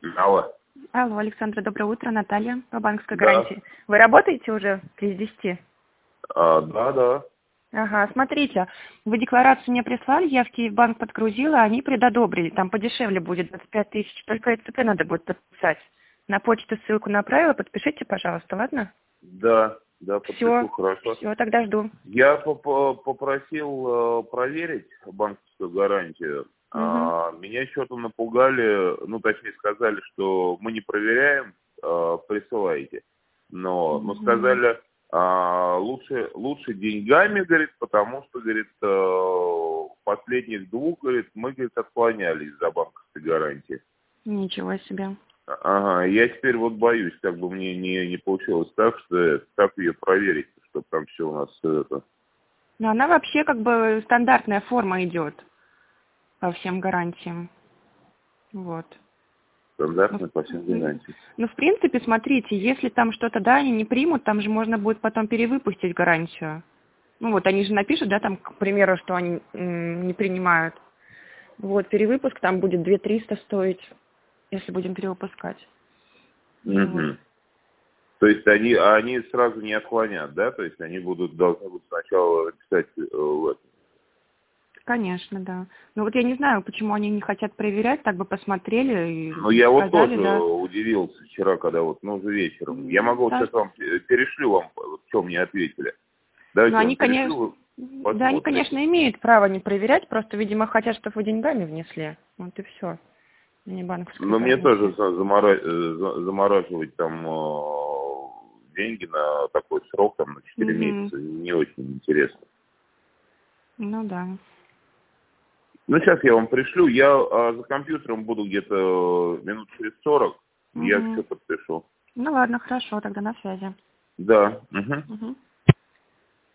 Алло. Алло, Александра, доброе утро, Наталья, по банковской Да. гарантии. Вы работаете уже без 10? Да. Ага, смотрите, вы декларацию мне прислали, я в Киевбанк подгрузила, они предодобрили, там подешевле будет 25 тысяч, только ЭЦП надо будет подписать. На почту ссылку направила, подпишите, пожалуйста, ладно? Да, подпишу, хорошо. Все, тогда жду. Я попросил проверить банковскую гарантию. Меня что-то напугали, точнее сказали, что мы не проверяем, присылайте. Но сказали, лучше деньгами, говорит, потому что, говорит, последних двух, говорит, мы, говорит, отклонялись за банковской гарантии. Ничего себе. Ага, я теперь вот боюсь, как бы мне не получилось так, что как ее проверить, чтобы там все у нас это. Но она вообще как бы стандартная форма идет по всем гарантиям. Вот. Стандартно по всем гарантиям. Ну, в принципе, смотрите, если там что-то, да, они не примут, там же можно будет потом перевыпустить гарантию. Ну, вот они же напишут, да, там, к примеру, что они не принимают. Вот, перевыпуск там будет 2300 стоить, если будем перевыпускать. Вот. То есть они сразу не отклонят, да? То есть они должны будут сначала написать в этом. Конечно, да. Ну вот я не знаю, почему они не хотят проверять, так бы посмотрели и я вот сказали, тоже да. удивился вчера, когда уже вечером. Я могу сейчас вам перешлю вам, что мне ответили. Давайте они, перешлю, конечно, да, они, конечно, имеют право не проверять, просто, видимо, хотят, чтобы вы деньгами внесли. Вот и все. Не банковская Но мне гарантия. тоже замораживать там деньги на такой срок, там, на 4 месяца, не очень интересно. Ну да. Сейчас я вам пришлю. Я за компьютером буду где-то минут через 40. Я все подпишу. Ну ладно, хорошо, тогда на связи. Да.